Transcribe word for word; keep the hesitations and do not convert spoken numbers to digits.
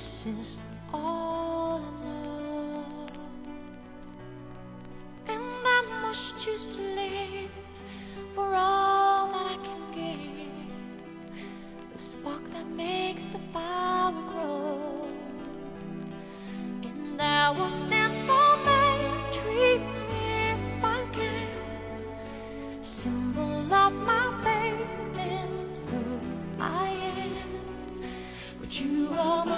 this is all I know, and I must choose to live for all that I can give, the spark that makes the fire grow, and I will stand for my dream if I can, symbol of my faith in who I am. But you are my